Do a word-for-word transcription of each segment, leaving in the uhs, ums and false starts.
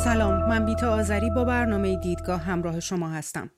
سلام، من بیتا آذری با برنامه دیدگاه همراه شما هستم.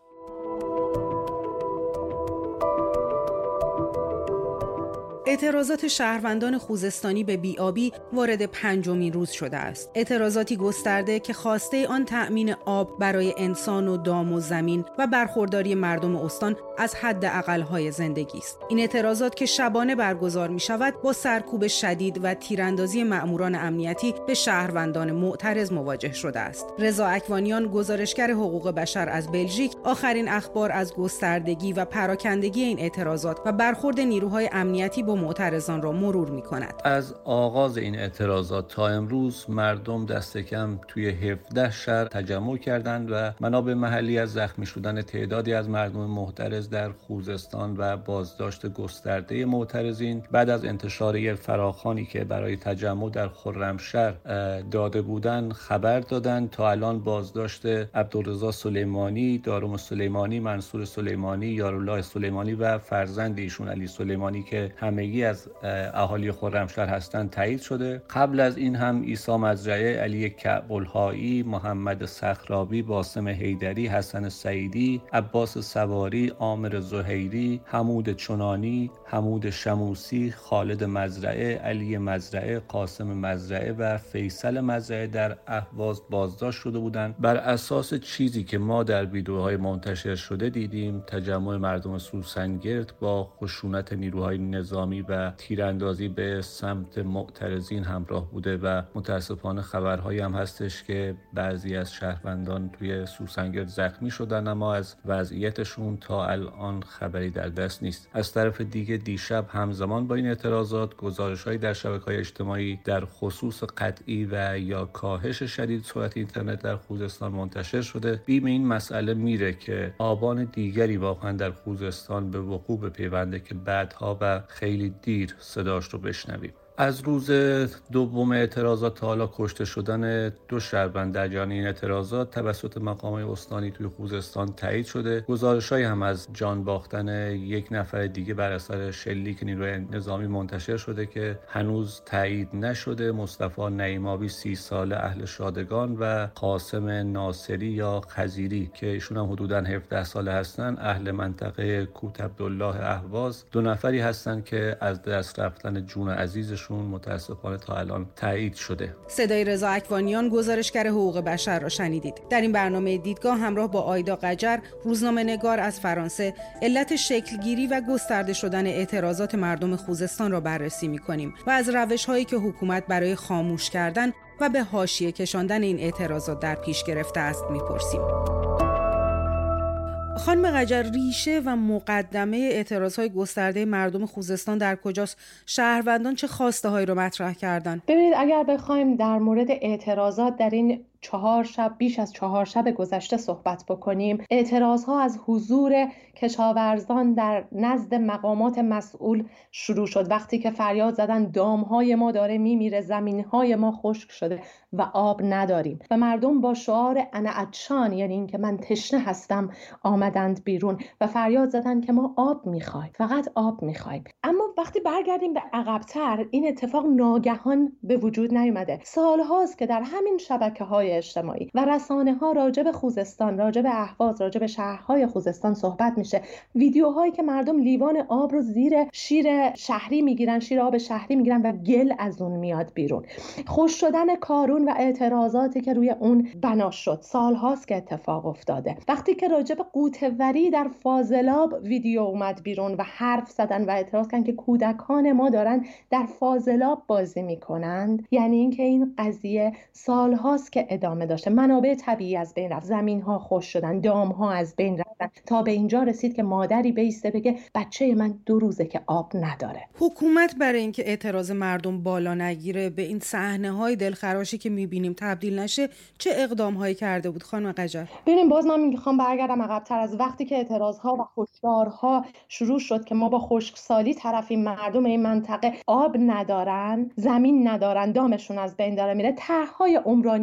اعتراضات شهروندان خوزستانی به بی‌آبی وارد پنجمین روز شده است. اعتراضاتی گسترده که خواسته آن تأمین آب برای انسان و دام و زمین و برخورداری مردم استان از حد اقل‌های زندگی است. این اعتراضات که شبانه برگزار می شود با سرکوب شدید و تیراندازی مأموران امنیتی به شهروندان معترض مواجه شده است. رضا اکوانیان، گزارشگر حقوق بشر از بلژیک، آخرین اخبار از گستردگی و پراکندگی این اعتراضات و برخورد نیروهای امنیتی با معترضان را مرور می‌کند. از آغاز این اعتراضات تا امروز مردم دست کم توی هفده شهر تجمع کردند و منابع محلی از زخمی شدن تعدادی از مردم معترض در خوزستان و بازداشت گسترده معترضین بعد از انتشار یک فراخوانی که برای تجمع در خرمشهر داده بودند خبر دادند. تا الان بازداشت عبدالرضا سلیمانی، دارم سلیمانی، منصور سلیمانی، یارالله سلیمانی و فرزند ایشون علی سلیمانی که همگی از اهالی خرمشهر هستند تایید شده. قبل از این هم عیسی مزرعه، علی کعب‌الهایی، محمد صخرابی، باسم حیدری، حسن سعیدی، عباس سواری، عامر زهیری، حمود چنانی، حمود شموسی، خالد مزرعه، علی مزرعه، قاسم مزرعه و فیصل مزرعه در اهواز بازداشت شده بودند. بر اساس چیزی که ما در ویدیوهای منتشر شده دیدیم، تجمع مردم سوسنگرد با خشونت نیروهای نظامی و تیراندازی به سمت معترضین همراه بوده و متاسفانه خبرهایی هم هستش که بعضی از شهروندان توی سوسنگرد زخمی شدن، اما از وضعیتشون تا الان خبری در دست نیست. از طرف دیگه دیشب همزمان با این اعتراضات گزارش‌هایی در شبکه‌های اجتماعی در خصوص قطعی و یا کاهش شدید سرعت اینترنت در خوزستان منتشر شده. بیم این مسئله میره که آبان دیگری واقعا در خوزستان به وقوع بپیونده که بعدها و خیلی دیر صداش رو بشنویم. از روز دوم اعتراضات تا حالا کشته شدن دو شهروند در جریان این اعتراضات توسط مقامات استانی توی خوزستان تایید شده. گزارش‌هایی هم از جان باختن یک نفر دیگه بر اثر شلیک نیروی نظامی منتشر شده که هنوز تایید نشده. مصطفی نعیم‌آبی سی ساله اهل شادگان و قاسم ناصری یا خزیری که ایشون هم حدوداً هفده ساله هستن، اهل منطقه کوت عبدالله اهواز، دو نفری هستن که از دست رفتن جون عزیزشون متاسفانه تا الان تایید شده. صدای رضا اکوانیان، گزارشگر حقوق بشر را شنیدید. در این برنامه دیدگاه همراه با آیدا قجر، روزنامه‌نگار از فرانسه، علت شکلگیری و گسترده شدن اعتراضات مردم خوزستان را بررسی می‌کنیم و از روش‌هایی که حکومت برای خاموش کردن و به حاشیه کشاندن این اعتراضات در پیش گرفته است می‌پرسیم. خانم قجر، ریشه و مقدمه اعتراضهای گسترده مردم خوزستان در کجاست؟ شهروندان چه خواسته هایی رو مطرح کردن؟ ببینید، اگر بخوایم در مورد اعتراضات در این چهار شب بیش از چهار شب گذشته صحبت بکنیم، اعتراضها از حضور کشاورزان در نزد مقامات مسئول شروع شد. وقتی که فریاد زدن دامهای ما داره میمیره، زمینهای ما خشک شده و آب نداریم و مردم با شعار انا عطشان، یعنی این که من تشنه هستم، آمدند بیرون و فریاد زدن که ما آب میخوایم، فقط آب میخوایم. اما وقتی برگردیم به عقب‌تر، این اتفاق ناگهان به وجود نیامده. سالهاست که در همین شبکه‌های اجتماعی و رسانه‌ها راجع به خوزستان، راجع به اهواز، راجع به شهرهای خوزستان صحبت میشه. ویدیوهایی که مردم لیوان آب رو زیر شیر شهری میگیرن، شیر آب شهری میگیرن و گل از اون میاد بیرون. خوش شدن کارون و اعتراضاتی که روی اون بنا شد، سالهاست که اتفاق افتاده. وقتی که راجع به قوطه‌وری در فاضلاب ویدیو اومد بیرون و حرف زدن و اعتراض کردن که کودکان ما دارن در فاضلاب بازی میکنند، یعنی اینکه این قضیه سالهاست که ادامه داشته. منابع طبیعی از بین رفت، زمین‌ها خشک شدن، دام‌ها از بین رفتن، تا به اینجا رسید که مادری بیسته بگه بچه من دو روزه که آب نداره. حکومت برای اینکه اعتراض مردم بالا نگیره، به این صحنه‌های دلخراشی که می‌بینیم تبدیل نشه، چه اقدام‌هایی کرده بود خانم قجر؟ ببین، باز من می‌خوام برگردم عقب‌تر. از وقتی که اعتراض‌ها و هشدارها شروع شد که ما با خشکسالی طرفیم، مردم این منطقه آب ندارن، زمین ندارن، دامشون از بین داره میره، طرح‌های عمرانی ناکار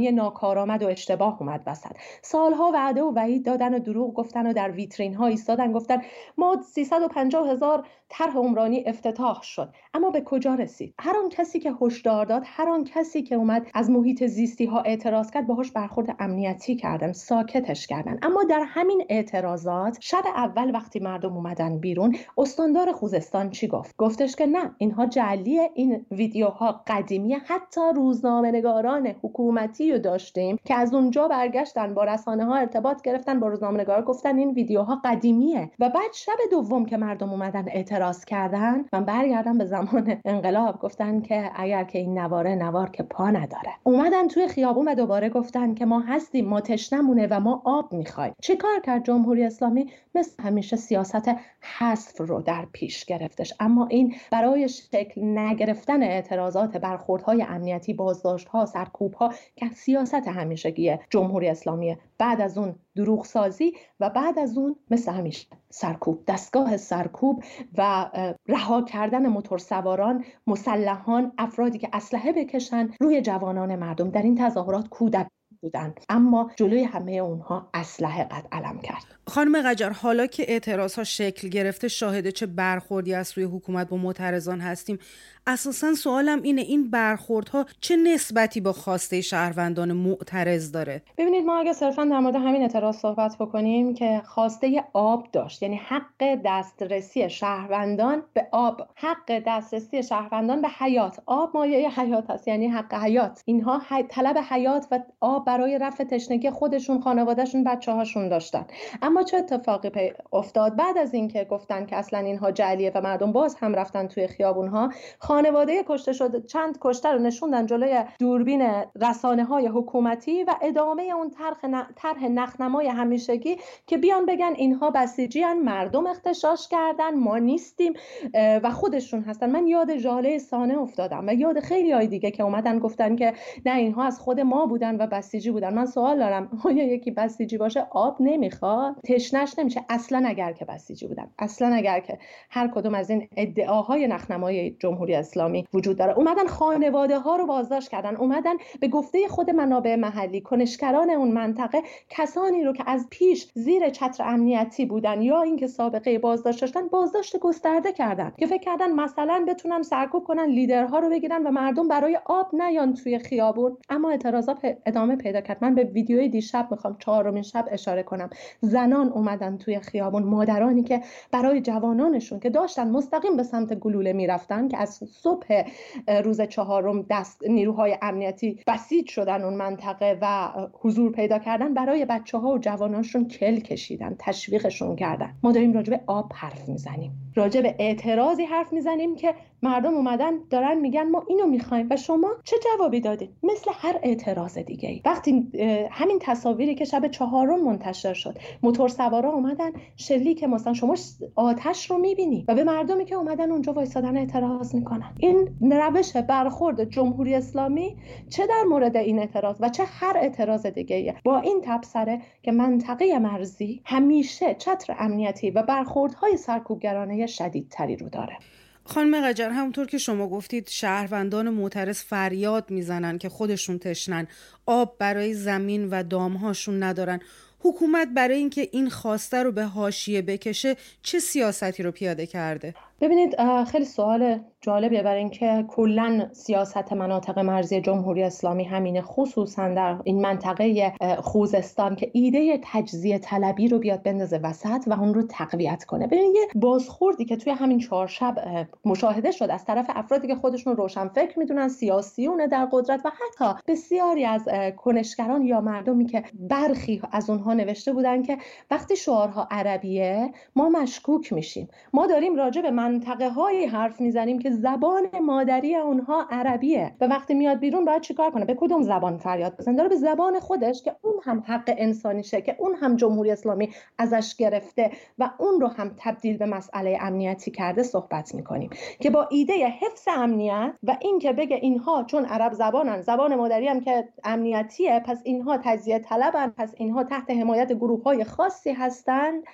ناکارآمد و اشتباه اومد وسط. سالها وعده و وعید دادن و دروغ گفتن و در ویترین ها ایستادن گفتن ما سیصد و پنجاه هزار طرح عمرانی افتتاح شد، اما به کجا رسید؟ هر آن کسی که هشدار داد، هر آن کسی که اومد از محیط زیستی ها اعتراض کرد، باهاش برخورد امنیتی کردن، ساکتش کردن. اما در همین اعتراضات شب اول وقتی مردم اومدن بیرون، استاندار خوزستان چی گفت؟ گفتش که نه، اینها جعلیه، این ویدیوها قدیمیه. حتی روزنامه‌نگاران حکومتی رو داشتیم که از اونجا برگشتن با رسانه ها ارتباط گرفتن، با روزنامه‌نگارا گفتن این ویدیوها قدیمیه. و بعد شب دوم که مردم اومدن اعتراض کردن، من برگردم به زمان انقلاب، گفتن که اگر که این نواره نوار که پا نداره. اومدن توی خیابون و دوباره گفتن که ما هستیم، ما تشنمونه و ما آب میخوایم. چیکار کرد جمهوری اسلامی؟ مثل همیشه سیاست حذف رو در پیش گرفتش. اما این برای شکل نگرفتن اعتراضات، برخوردهای امنیتی، بازداشت‌ها، سرکوب‌ها که سیاست همیشگی جمهوری اسلامی، بعد از اون دروغ سازی و بعد از اون مثل همیشه سرکوب، دستگاه سرکوب و رها کردن موتورسواران، مسلحان، افرادی که اسلحه بکشن روی جوانان مردم. در این تظاهرات کودک بودن، اما جلوی همه اونها اسلحه قد علم کرد. خانم قجر، حالا که اعتراضها شکل گرفته، شاهد چه برخوردی از سوی حکومت با معترضان هستیم. اساساً سوالم اینه، این برخوردها چه نسبتی با خواسته شهروندان معترض داره؟ ببینید، ما اگه صرفاً در مورد همین اعتراض صحبت بکنیم که خواسته آب داشت، یعنی حق دسترسی شهروندان به آب، حق دسترسی شهروندان به حیات. آب مایه حیات است، یعنی حق حیات. اینها حی... طلب حیات و آب برای رفع تشنگی خودشون، خانوادهشون، بچه‌هاشون داشتن. اما چه اتفاقی افتاد بعد از اینکه گفتن که اصلا اینها جعلیه و مردم باز هم رفتن توی خیابون‌ها؟ خانواده کشته شده، چند کشته رو نشوندن جلوی دوربین رسانه‌های حکومتی و ادامه اون طرح طرح نخنمای همیشگی که بیان بگن اینها بسیجیان، مردم اغتشاش کردن، ما نیستیم و خودشون هستن. من یاد ژاله سانه افتادم و یاد خیلی های دیگه که اومدن گفتن که نه، اینها از خود ما بودن و بسیجی بودن. من سوال دارم، آیا یکی بسیجی باشه آب نمیخواد؟ تشنش نمیشه؟ اصلا اگر که بسیجی بودن، اصلا اگر که هر کدوم از این ادعاهای نخنمای جمهوری اسلامی وجود داره. اومدن خانواده ها رو بازداشت کردن، اومدن به گفته خود منابع محلی، کنشگران اون منطقه، کسانی رو که از پیش زیر چتر امنیتی بودن یا اینکه سابقه بازداشت داشتن، بازداشت گسترده کردن که فکر کردن مثلا بتونن سرکوب کنن، لیدرها رو بگیرن و مردم برای آب نیان توی خیابون. اما اعتراضات ادامه پیدا کرد. من به ویدیوی دیشب میخوام چهارمین شب اشاره کنم. زنان اومدن توی خیابون، مادرانی که برای جوانانشون که داشتن مستقیم به سمت گلوله میرفتن، که از صبح روز چهارم دست نیروهای امنیتی بسیج شدن اون منطقه و حضور پیدا کردن، برای بچه‌ها و جوانانشون کل کشیدن، تشویقشون کردن. ما داریم راجع به آب حرف میزنیم، راجع به اعتراضی حرف میزنیم که مردم اومدن دارن میگن ما اینو میخوایم و شما چه جوابی دادین؟ مثل هر اعتراض دیگه ای. وقتی همین تصاویری که شب چهارم منتشر شد، موتورسوارا اومدن شلیک مثلا، شما آتش رو میبینی و به مردمی که اومدن اونجا وایسادن اعتراض میکنن. این روش برخورد جمهوری اسلامی چه در مورد این اعتراض و چه هر اعتراض دیگه ایه، با این تبصره که منطقه مرزی همیشه چتر امنیتی و برخوردهای سرکوبگرانه شدیدتری رو داره. خانم قجر، همونطور که شما گفتید، شهروندان معترض فریاد میزنن که خودشون تشنن، آب برای زمین و دامهاشون ندارن. حکومت برای اینکه این خواسته رو به حاشیه بکشه چه سیاستی رو پیاده کرده؟ ببینید، خیلی سوال جالبیه، برای اینکه کلا سیاست مناطق مرزی جمهوری اسلامی همینه، خصوصا در این منطقه خوزستان که ایده تجزیه طلبی رو بیاد بندازه وسط و اون رو تقویت کنه. ببینید، یه بازخوردی که توی همین چهار شب مشاهده شد از طرف افرادی که خودشون روشن فکر میدونن، سیاسیون در قدرت و حتی بسیاری از کنشگران یا مردمی که برخی از اونها نوشته بودن که وقتی شعارها عربیه ما مشکوک میشیم، ما داریم راجع به منطقه هایی حرف میزنیم که زبان مادری اونها عربیه و وقتی میاد بیرون باید چیکار کنه؟ به کدوم زبان فریاد بزنه؟ داره به زبان خودش که اون هم حق انسانیشه، که اون هم جمهوری اسلامی ازش گرفته و اون رو هم تبدیل به مسئله امنیتی کرده صحبت میکنیم، که با ایده حفظ امنیت و این که بگه اینها چون عرب زبانن، زبان مادری هم که امنیتیه، پس اینها تجزیه طلبن، پس اینها تحت حمایت گروه‌های خاصی هستند، پس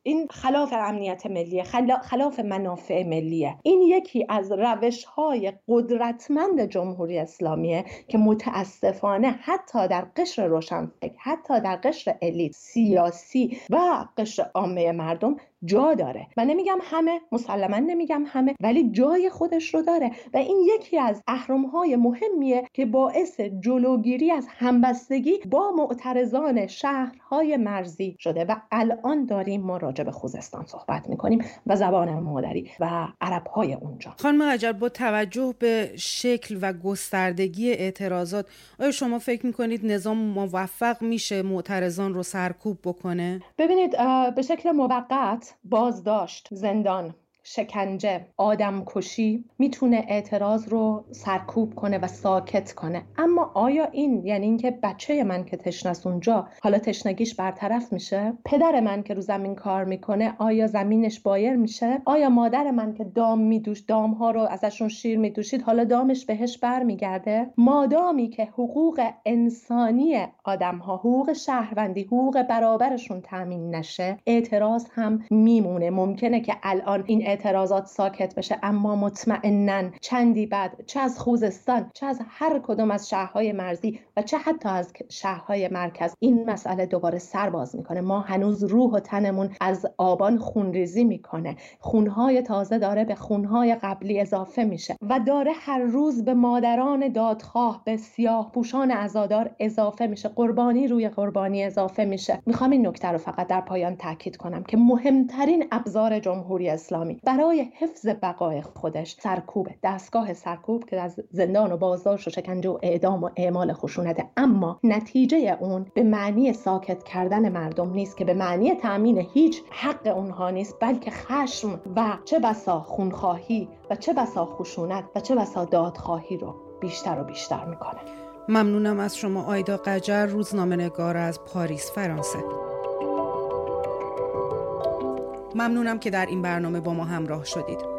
این خلاف امنیت ملی، خلاف منافع ملیه. این یکی از روش‌های قدرتمند جمهوری اسلامیه که متاسفانه حتی در قشر روشنفکر، حتی در قشر الیت سیاسی و قشر عامه مردم جا داره. من نمیگم همه، مسلماً نمیگم همه، ولی جای خودش رو داره و این یکی از اهرم‌های مهمیه که باعث جلوگیری از همبستگی با معترضان شهرهای مرزی شده و الان داریم ما راجع به خوزستان صحبت میکنیم و زبان مادری و عرب‌های اونجا. خانم قجر، با توجه به شکل و گستردگی اعتراضات، آیا شما فکر میکنید نظام موفق میشه معترضان رو سرکوب بکنه؟ ببینید، به شکل موقت بازداشت، زندان، شکنجه، آدم کشی میتونه اعتراض رو سرکوب کنه و ساکت کنه. اما آیا این یعنی اینکه بچه من که تشنه است اونجا حالا تشنگیش برطرف میشه؟ پدر من که رو زمین کار میکنه آیا زمینش بایر میشه؟ آیا مادر من که دام میدوش دامها رو ازشون شیر میدوشید حالا دامش بهش برمیگرده؟ مادامی که حقوق انسانی آدمها، حقوق شهروندی، حقوق برابرشون تامین نشه، اعتراض هم میمونه. ممکنه که الان این اعتراضات ساکت بشه، اما مطمئناً چندی بعد چه از خوزستان، چه از هر کدوم از شهرهای مرزی و چه حتی از شهرهای مرکز این مسئله دوباره سر باز میکنه. ما هنوز روح و تنمون از آبان خونریزی میکنه، خونهای تازه داره به خونهای قبلی اضافه میشه و داره هر روز به مادران دادخواه، به سیاه پوشان عزادار اضافه میشه، قربانی روی قربانی اضافه میشه. میخوام این نکته رو فقط در پایان تاکید کنم که مهمترین ابزار جمهوری اسلامی برای حفظ بقای خودش سرکوب، دستگاه سرکوب که از زندان و بازداشت و شکنجه و اعدام و اعمال خشونت، اما نتیجه اون به معنی ساکت کردن مردم نیست، که به معنی تأمین هیچ حق اونها نیست، بلکه خشم و چه بسا خونخواهی و چه بسا خشونت و چه بسا دادخواهی رو بیشتر و بیشتر میکنه. ممنونم از شما آیدا قجر، روزنامه‌نگار از پاریس، فرانسه. ممنونم که در این برنامه با ما همراه شدید.